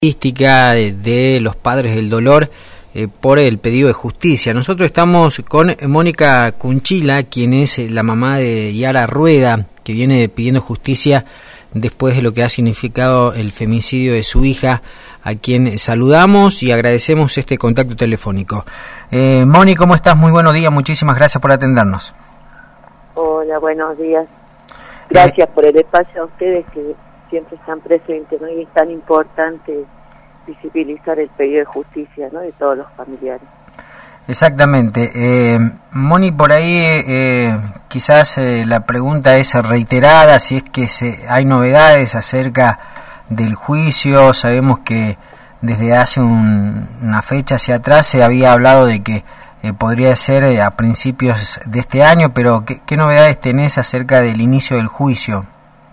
De los padres del dolor por el pedido de justicia. Nosotros estamos con Mónica Cunchila, quien es la mamá de Yara Rueda, que viene pidiendo justicia después de lo que ha significado el femicidio de su hija, a quien saludamos y agradecemos este contacto telefónico. Moni, ¿cómo estás? Muy buenos días, muchísimas gracias por atendernos. Hola, buenos días. Gracias por el espacio a ustedes que siempre están presentes, ¿no? Y es tan importante visibilizar el pedido de justicia, ¿no? De todos los familiares. Exactamente. Moni, por ahí quizás la pregunta es reiterada, si es que hay novedades acerca del juicio. Sabemos que desde hace una fecha hacia atrás se había hablado de que podría ser a principios de este año, pero ¿qué novedades tenés acerca del inicio del juicio?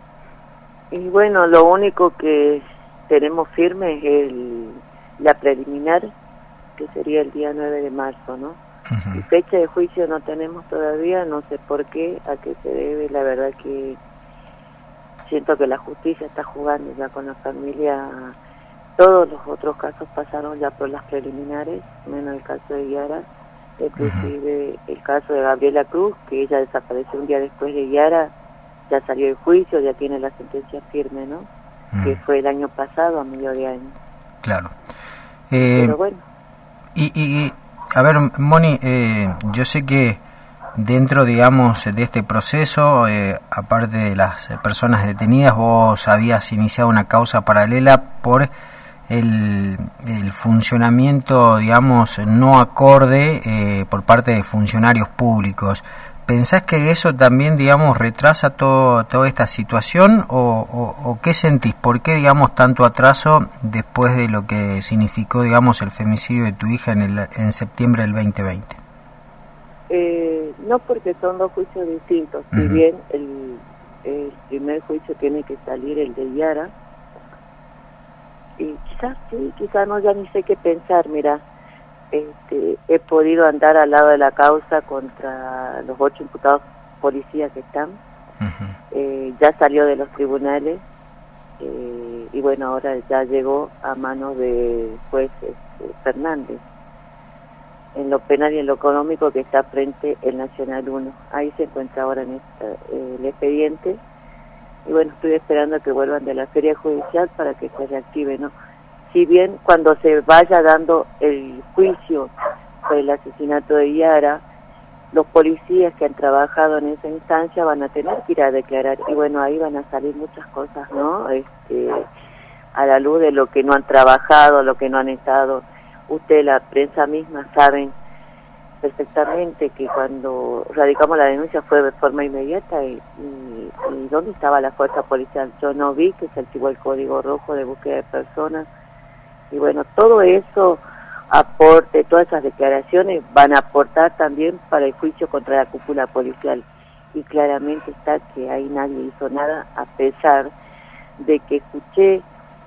Y bueno, lo único que tenemos firme es la preliminar, que sería el día 9 de marzo, ¿no? Uh-huh. Y fecha de juicio no tenemos todavía, no sé por qué, a qué se debe. La verdad que siento que la justicia está jugando ya con la familia. Todos los otros casos pasaron ya por las preliminares, menos el caso de Yara, inclusive uh-huh. El caso de Gabriela Cruz, que ella desapareció un día después de Yara. Ya salió el juicio, ya tiene la sentencia firme, ¿no? Que fue el año pasado, a medio de año. Claro. Pero bueno. Y a ver, Moni, yo sé que dentro, digamos, de este proceso, aparte de las personas detenidas, vos habías iniciado una causa paralela por el funcionamiento, digamos, no acorde por parte de funcionarios públicos. ¿Pensás que eso también, digamos, retrasa toda esta situación o qué sentís? ¿Por qué, digamos, tanto atraso después de lo que significó, digamos, el femicidio de tu hija en septiembre del 2020? No, porque son dos juicios distintos. Uh-huh. Si bien el primer juicio tiene que salir el de Yara, y quizás sí, quizás no, ya ni sé qué pensar, mira. He podido andar al lado de la causa contra los 8 imputados policías que están. Uh-huh. Ya salió de los tribunales y bueno, ahora ya llegó a manos de juez Fernández en lo penal y en lo económico, que está frente el Nacional 1. Ahí se encuentra ahora en el expediente y bueno, estoy esperando que vuelvan de la feria judicial para que se reactive, ¿no? Si bien cuando se vaya dando el juicio por el asesinato de Yara, los policías que han trabajado en esa instancia van a tener que ir a declarar, y bueno, ahí van a salir muchas cosas, ¿no? A la luz de lo que no han trabajado, lo que no han estado. Usted, la prensa misma, saben perfectamente que cuando radicamos la denuncia fue de forma inmediata y ¿dónde estaba la fuerza policial? Yo no vi que se activó el código rojo de búsqueda de personas. Y bueno, todo eso aporte, todas esas declaraciones van a aportar también para el juicio contra la cúpula policial. Y claramente está que ahí nadie hizo nada, a pesar de que escuché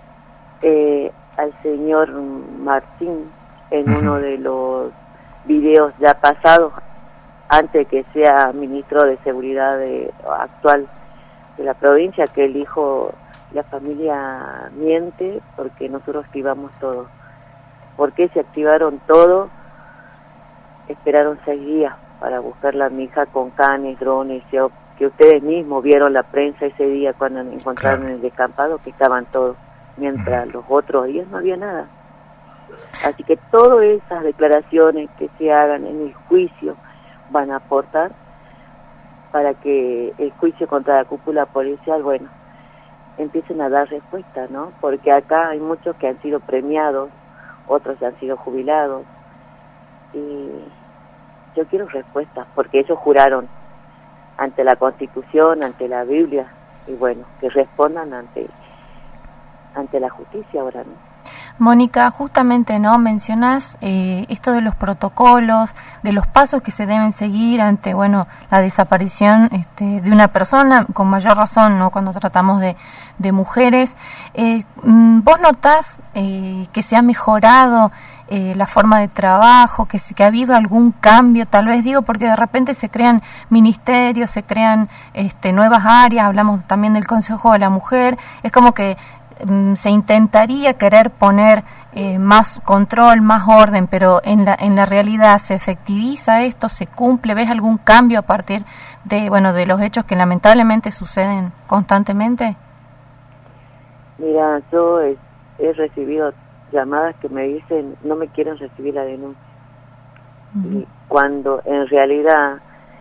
al señor Martín en uno de los videos ya pasados, antes de que sea ministro de Seguridad actual de la provincia, que él dijo: la familia miente porque nosotros activamos todo. ¿Por qué se activaron todo? Esperaron 6 días para buscarla a mi hija con canes, drones, que ustedes mismos vieron la prensa ese día cuando encontraron en el descampado, que estaban todos, mientras los otros días no había nada. Así que todas esas declaraciones que se hagan en el juicio van a aportar para que el juicio contra la cúpula policial, bueno, empiecen a dar respuesta, ¿no? Porque acá hay muchos que han sido premiados, otros que han sido jubilados, y yo quiero respuestas, porque ellos juraron ante la Constitución, ante la Biblia, y bueno, que respondan ante la justicia ahora, ¿no? Mónica, justamente, ¿no?, mencionás esto de los protocolos, de los pasos que se deben seguir ante, bueno, la desaparición de una persona, con mayor razón, ¿no?, cuando tratamos de mujeres. ¿Vos notás que se ha mejorado la forma de trabajo, que ha habido algún cambio? Tal vez digo porque de repente se crean ministerios, se crean nuevas áreas, hablamos también del Consejo de la Mujer, es como que se intentaría querer poner más control, más orden, pero en la realidad ¿se efectiviza esto? ¿Se cumple? ¿Ves algún cambio a partir de los hechos que lamentablemente suceden constantemente? Mira, yo he recibido llamadas que me dicen no me quieren recibir la denuncia. Y cuando en realidad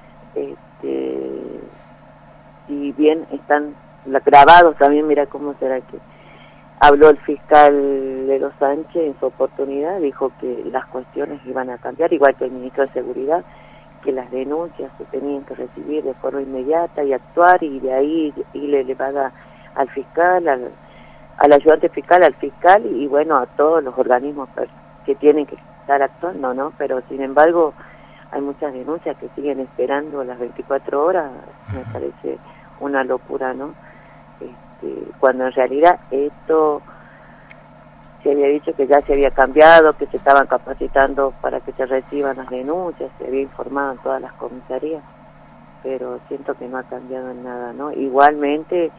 si bien están grabados también, mira cómo será que habló el fiscal Lero Sánchez en su oportunidad, dijo que las cuestiones iban a cambiar, igual que el ministro de Seguridad, que las denuncias se tenían que recibir de forma inmediata y actuar, y de ahí irle elevada al fiscal, al ayudante fiscal, al fiscal y bueno, a todos los organismos que tienen que estar actuando, ¿no? Pero sin embargo hay muchas denuncias que siguen esperando las 24 horas, me parece una locura, ¿no? Cuando en realidad esto se había dicho que ya se había cambiado, que se estaban capacitando para que se reciban las denuncias, se había informado en todas las comisarías, pero siento que no ha cambiado en nada, ¿no? Igualmente,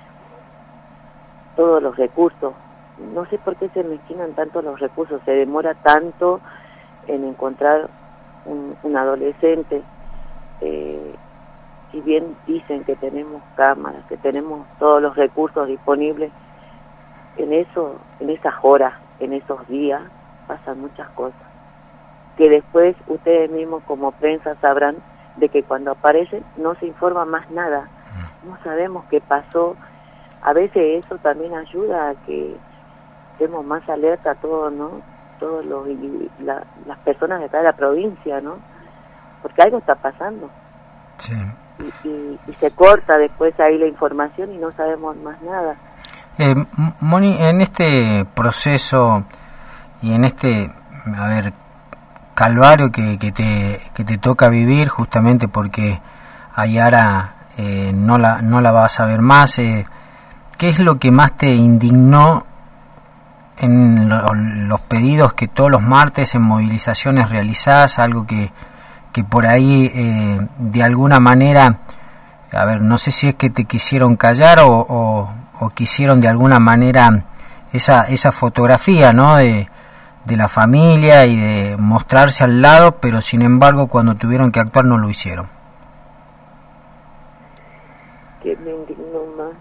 todos los recursos, no sé por qué se mezquinan tanto los recursos, se demora tanto en encontrar un adolescente, si bien dicen que tenemos cámaras, que tenemos todos los recursos disponibles, en esas horas, en esos días, pasan muchas cosas, que después ustedes mismos como prensa sabrán de que cuando aparecen no se informa más nada, no sabemos qué pasó. A veces eso también ayuda a que estemos más alerta a todos, ¿no? Todos las personas de acá de la provincia, ¿no? Porque algo está pasando. Sí. Y se corta después ahí la información y no sabemos más nada. Moni, en este proceso y en este, calvario que te toca vivir, justamente porque a Yara no la vas a ver más, ¿qué es lo que más te indignó en los pedidos que todos los martes en movilizaciones realizás? Algo que por ahí de alguna manera, no sé si es que te quisieron callar o quisieron de alguna manera esa fotografía, ¿no? de la familia y de mostrarse al lado, pero sin embargo cuando tuvieron que actuar no lo hicieron. Que me indignó más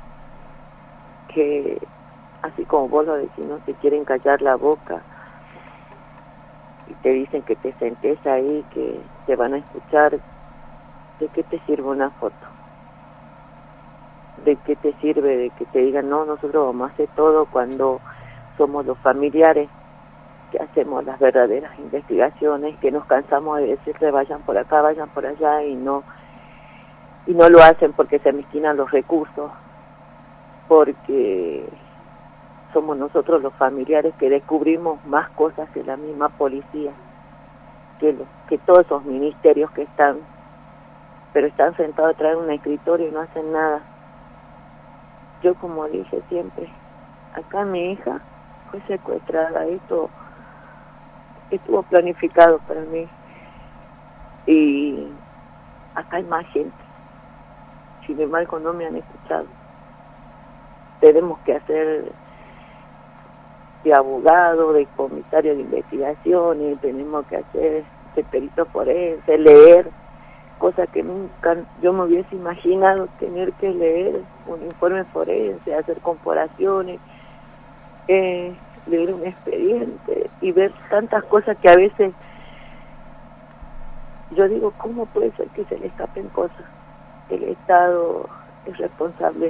que, así como vos lo decís, ¿no? Te quieren callar la boca y te dicen que te sentes ahí, que te van a escuchar. ¿De qué te sirve una foto? ¿De qué te sirve de que te digan, no, nosotros vamos a hacer todo cuando somos los familiares que hacemos las verdaderas investigaciones, que nos cansamos de decirle vayan por acá, vayan por allá y no lo hacen porque se mezquinan los recursos, porque somos nosotros los familiares que descubrimos más cosas que la misma policía, que todos esos ministerios que están, pero están sentados atrás de un escritorio y no hacen nada. Yo, como dije siempre, acá mi hija fue secuestrada, esto estuvo planificado para mí, y acá hay más gente, sin embargo no me han escuchado. Tenemos que hacer de abogado, de comisario de investigaciones, tenemos que hacer de perito forense, leer cosas que nunca yo me hubiese imaginado, tener que leer un informe forense, hacer comparaciones, leer un expediente y ver tantas cosas que a veces yo digo, ¿cómo puede ser que se le escapen cosas? El Estado es responsable,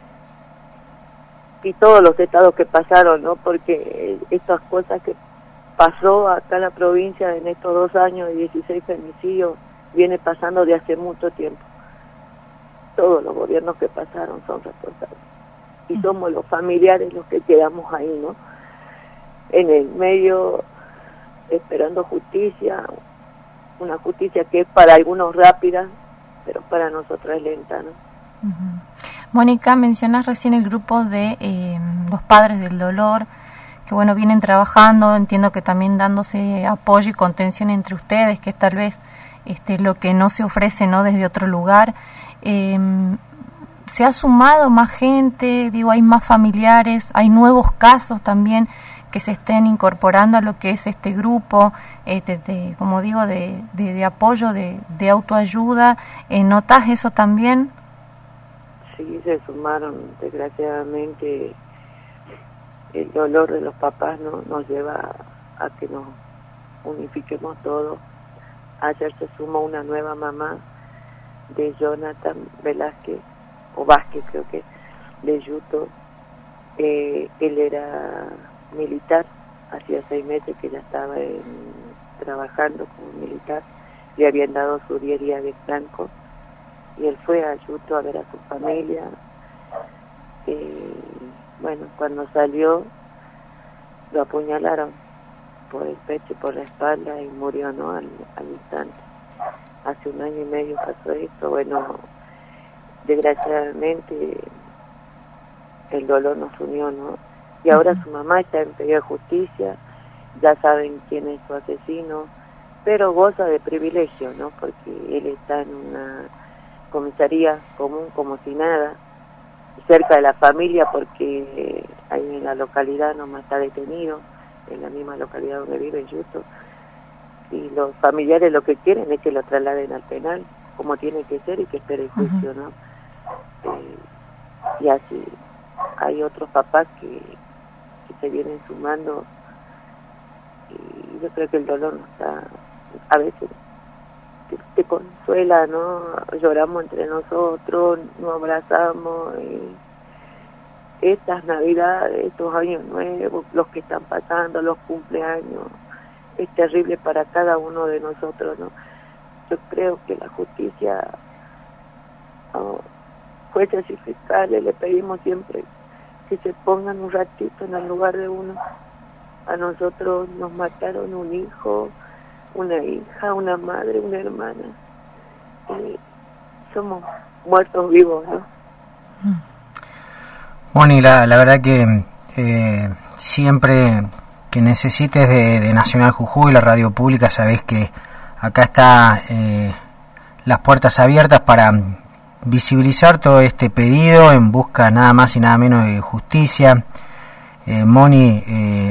y todos los estados que pasaron, ¿no? Porque estas cosas que pasó acá en la provincia en estos 2 años de 16 femicidios viene pasando de hace mucho tiempo. Todos los gobiernos que pasaron son responsables y somos los familiares los que quedamos ahí, ¿no? En el medio esperando justicia, una justicia que es para algunos rápida, pero para nosotros es lenta, ¿no? Uh-huh. Mónica, mencionas recién el grupo de los padres del dolor, que bueno, vienen trabajando, entiendo que también dándose apoyo y contención entre ustedes, que es tal vez lo que no se ofrece, ¿no?, desde otro lugar. ¿se ha sumado más gente? Digo, hay más familiares, hay nuevos casos también que se estén incorporando a lo que es este grupo, como digo, de apoyo, de autoayuda. ¿Notas eso también? Sí, se sumaron. Desgraciadamente, el dolor de los papás nos lleva a que nos unifiquemos todos. Ayer se sumó una nueva mamá de Jonathan Velázquez, o Vázquez creo que, de Yuto. Él era militar, hacía 6 meses que ya estaba trabajando como militar, le habían dado su 10 días de descanso, y él fue a Yuto a ver a su familia. Bueno, cuando salió, lo apuñalaron por el pecho y por la espalda y murió, ¿no?, al instante. Hace 1 año y medio pasó esto. Bueno, desgraciadamente el dolor nos unió, ¿no? Y ahora su mamá está en pedido de justicia, ya saben quién es su asesino, pero goza de privilegio, ¿no? Porque él está en una comisaría común como si nada, cerca de la familia, porque ahí en la localidad nomás está detenido, en la misma localidad donde vive Yuto, y los familiares lo que quieren es que lo trasladen al penal, como tiene que ser, y que espere el juicio, ¿no? Y así hay otros papás que se vienen sumando, y yo creo que el dolor no está, a veces te consuela, ¿no? Lloramos entre nosotros, nos abrazamos, estas navidades, estos años nuevos, los que están pasando, los cumpleaños, es terrible para cada uno de nosotros, ¿no? Yo creo que la justicia, jueces y fiscales, le pedimos siempre que se pongan un ratito en el lugar de uno. A nosotros nos mataron un hijo, una hija, una madre, una hermana. Somos muertos vivos, ¿no? Moni, la verdad que siempre que necesites de Nacional Jujuy, la radio pública, sabés que acá está las puertas abiertas para visibilizar todo este pedido en busca nada más y nada menos de justicia. Moni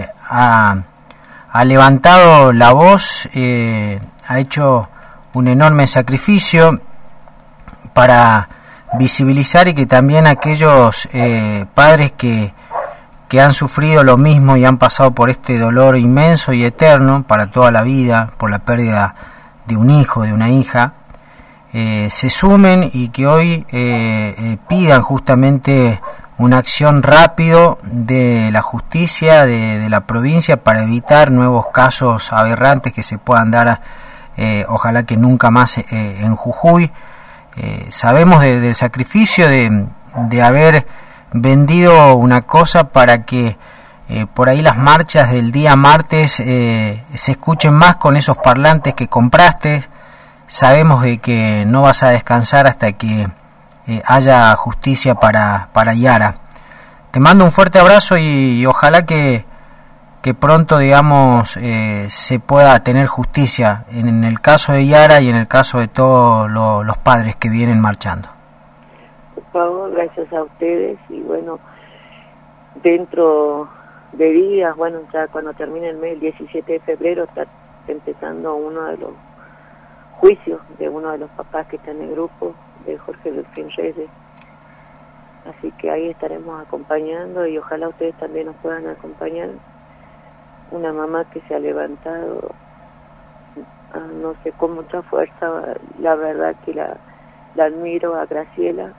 ha levantado la voz, ha hecho un enorme sacrificio para visibilizar, y que también aquellos padres que han sufrido lo mismo y han pasado por este dolor inmenso y eterno para toda la vida por la pérdida de un hijo, de una hija, se sumen, y que hoy pidan justamente una acción rápido de la justicia de la provincia para evitar nuevos casos aberrantes que se puedan dar, ojalá que nunca más, en Jujuy. Sabemos del sacrificio de haber vendido una cosa para que por ahí las marchas del día martes se escuchen más con esos parlantes que compraste. Sabemos de que no vas a descansar hasta que haya justicia para Yara. Te mando un fuerte abrazo y ojalá que pronto, digamos, se pueda tener justicia en el caso de Yara y en el caso de todos los padres que vienen marchando. Por favor, gracias a ustedes. Y bueno, dentro de días, bueno, ya cuando termine el mes, el 17 de febrero, está empezando uno de los juicios de uno de los papás que está en el grupo, de Jorge Delfín Reyes. Así que ahí estaremos acompañando, y ojalá ustedes también nos puedan acompañar. Una mamá que se ha levantado, no sé, con mucha fuerza. La verdad que la admiro a Graciela,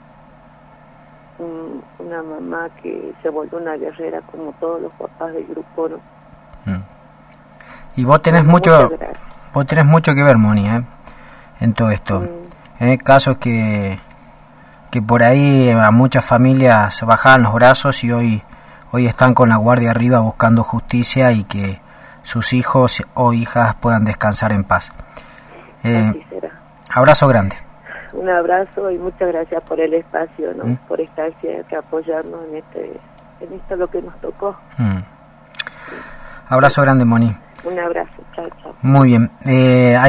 una mamá que se volvió una guerrera como todos los papás del grupo, ¿no? Y vos tenés mucho que ver, Moni, en todo esto. Casos que por ahí a muchas familias bajaban los brazos y hoy están con la guardia arriba buscando justicia, y que sus hijos o hijas puedan descansar en paz. Así será. Abrazo grande. Un abrazo y muchas gracias por el espacio, ¿no? Por estar que apoyarnos en esto lo que nos tocó. Abrazo grande, Moni. Un abrazo, chao, chao. Muy bien.